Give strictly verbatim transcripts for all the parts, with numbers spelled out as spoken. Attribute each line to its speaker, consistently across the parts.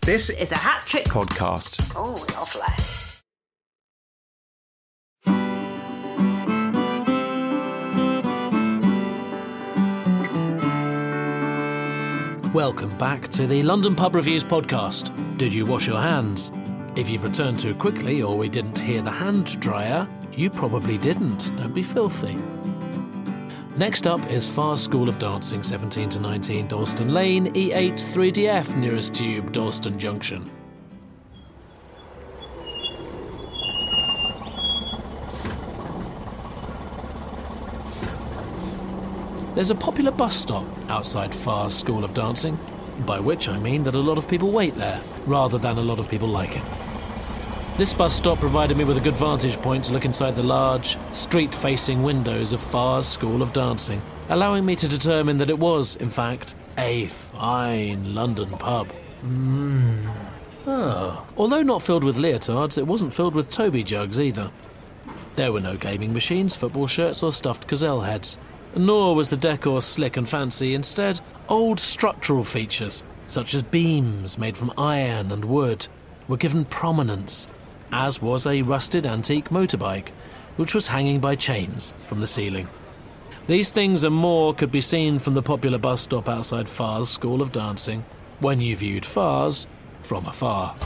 Speaker 1: This
Speaker 2: is a Hat Trick
Speaker 1: podcast.
Speaker 2: Oh, lovely.
Speaker 3: Welcome back to the London Pub Reviews podcast. Did you wash your hands? If you've returned too quickly or we didn't hear the hand dryer, you probably didn't. Don't be filthy. Next up is Farr's School of Dancing, seventeen to nineteen, Dalston Lane, E eight three D F, nearest tube, Dalston Junction. There's a popular bus stop outside Farr's School of Dancing, by which I mean that a lot of people wait there, rather than a lot of people like it. This bus stop provided me with a good vantage point to look inside the large, street-facing windows of Farr's School of Dancing, allowing me to determine that it was, in fact, a fine London pub. Mmm. Oh. Although not filled with leotards, it wasn't filled with Toby jugs either. There were no gaming machines, football shirts or stuffed gazelle heads. Nor was the decor slick and fancy. Instead, old structural features, such as beams made from iron and wood, were given prominence, as was a rusted antique motorbike, which was hanging by chains from the ceiling. These things and more could be seen from the popular bus stop outside Farr's School of Dancing, when you viewed Farr's from afar.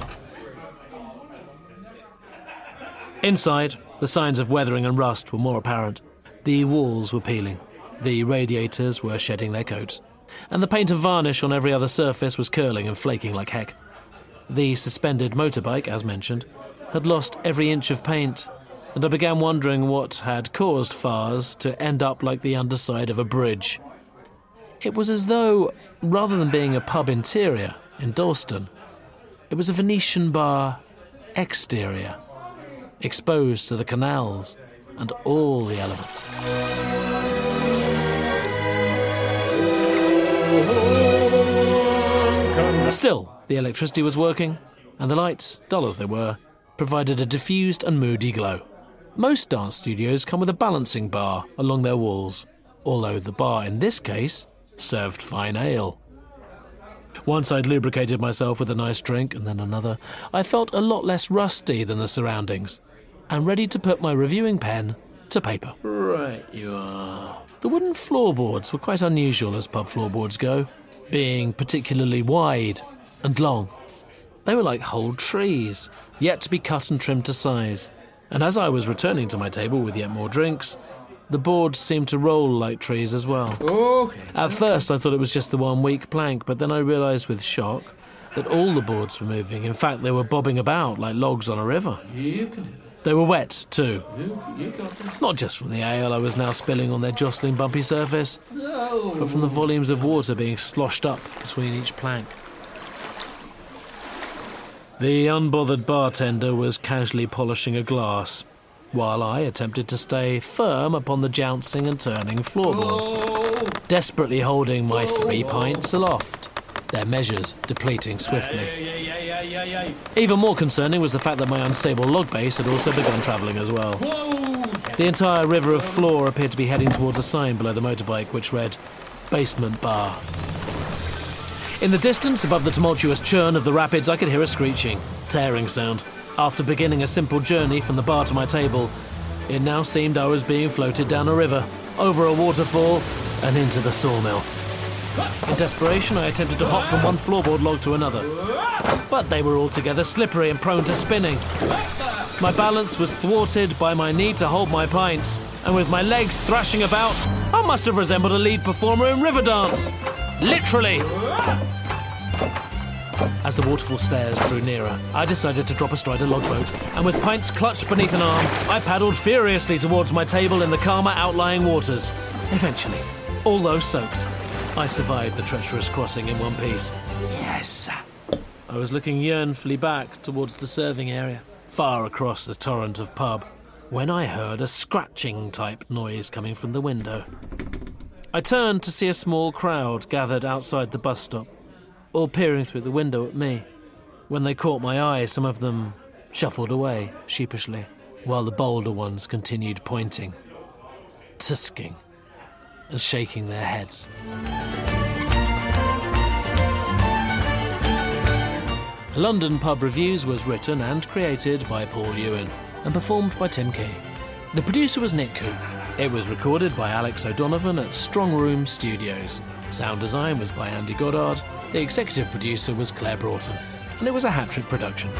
Speaker 3: Inside, the signs of weathering and rust were more apparent. The walls were peeling. The radiators were shedding their coats, and the paint and varnish on every other surface was curling and flaking like heck. The suspended motorbike, as mentioned, had lost every inch of paint, and I began wondering what had caused Farr's to end up like the underside of a bridge. It was as though, rather than being a pub interior in Dalston, it was a Venetian bar exterior, exposed to the canals and all the elements. Still, the electricity was working, and the lights, dull as they were, provided a diffused and moody glow. Most dance studios come with a balancing bar along their walls, although the bar in this case served fine ale. Once I'd lubricated myself with a nice drink and then another, I felt a lot less rusty than the surroundings, and ready to put my reviewing pen to paper. Right you are. The wooden floorboards were quite unusual as pub floorboards go, being particularly wide and long. They were like whole trees, yet to be cut and trimmed to size. And as I was returning to my table with yet more drinks, the boards seemed to roll like trees as well. Okay. At first I thought it was just the one weak plank, but then I realised with shock that all the boards were moving. In fact, they were bobbing about like logs on a river. You can do that. They were wet, too. You, you got this. Not just from the ale I was now spilling on their jostling bumpy surface, no. but from the volumes of water being sloshed up between each plank. The unbothered bartender was casually polishing a glass, while I attempted to stay firm upon the jouncing and turning floorboards, oh. desperately holding my oh. three pints aloft, their measures depleting swiftly. Hey, hey, hey, hey, hey. Even more concerning was the fact that my unstable log base had also begun travelling as well. Whoa. The entire river of floor appeared to be heading towards a sign below the motorbike which read, Basement Bar. In the distance, above the tumultuous churn of the rapids, I could hear a screeching, tearing sound. After beginning a simple journey from the bar to my table, it now seemed I was being floated down a river, over a waterfall, and into the sawmill. In desperation, I attempted to hop from one floorboard log to another, but they were altogether slippery and prone to spinning. My balance was thwarted by my need to hold my pints, and with my legs thrashing about, I must have resembled a lead performer in Riverdance. Literally! As the waterfall stairs drew nearer, I decided to drop astride a logboat, and with pints clutched beneath an arm, I paddled furiously towards my table in the calmer outlying waters. Eventually, although soaked, I survived the treacherous crossing in one piece. Yes! I was looking yearnfully back towards the serving area, far across the torrent of pub, when I heard a scratching-type noise coming from the window. I turned to see a small crowd gathered outside the bus stop, all peering through the window at me. When they caught my eye, some of them shuffled away sheepishly, while the bolder ones continued pointing, tusking, and shaking their heads. London Pub Reviews was written and created by Paul Ewan and performed by Tim Key. The producer was Nick Coope. It was recorded by Alex O'Donovan at Strong Room Studios. Sound design was by Andy Goddard. The executive producer was Claire Broughton. And it was a hat-trick production.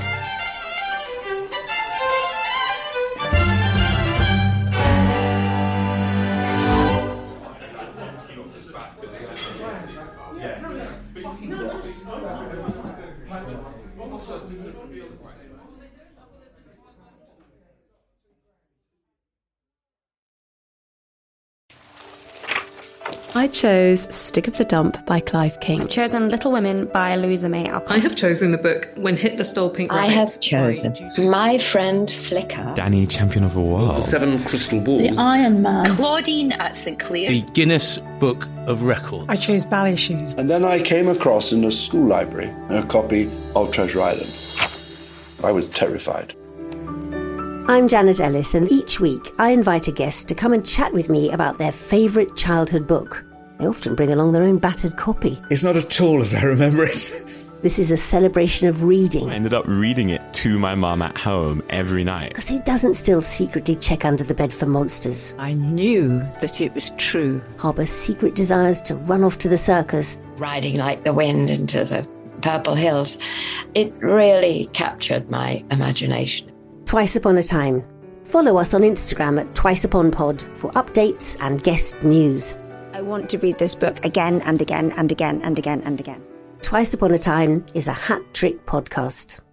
Speaker 1: I chose Stick of the Dump by Clive King.
Speaker 2: I've chosen Little Women by Louisa May Alcott.
Speaker 4: I have chosen the book When Hitler Stole Pink Rabbit.
Speaker 5: I have chosen My Friend Flicker.
Speaker 6: Danny, Champion of the World.
Speaker 7: The Seven Crystal Balls.
Speaker 8: The Iron Man.
Speaker 9: Claudine at St Clear's.
Speaker 10: The Guinness Book of Records.
Speaker 8: I chose Ballet Shoes.
Speaker 11: And then I came across in the school library a copy of Treasure Island. I was terrified.
Speaker 12: I'm Janet Ellis, and each week I invite a guest to come and chat with me about their favourite childhood book. They often bring along their own battered copy.
Speaker 7: It's not at all as I remember it.
Speaker 12: This is a celebration of reading.
Speaker 6: I ended up reading it to my mum at home every night.
Speaker 12: Because who doesn't still secretly check under the bed for monsters?
Speaker 9: I knew that it was true.
Speaker 12: Harbour secret desires to run off to the circus.
Speaker 5: Riding like the wind into the purple hills. It really captured my imagination.
Speaker 12: Twice Upon a Time. Follow us on Instagram at TwiceUponPod for updates and guest news.
Speaker 2: I want to read this book again and again and again and again and again.
Speaker 12: Twice Upon a Time is a hat trick podcast.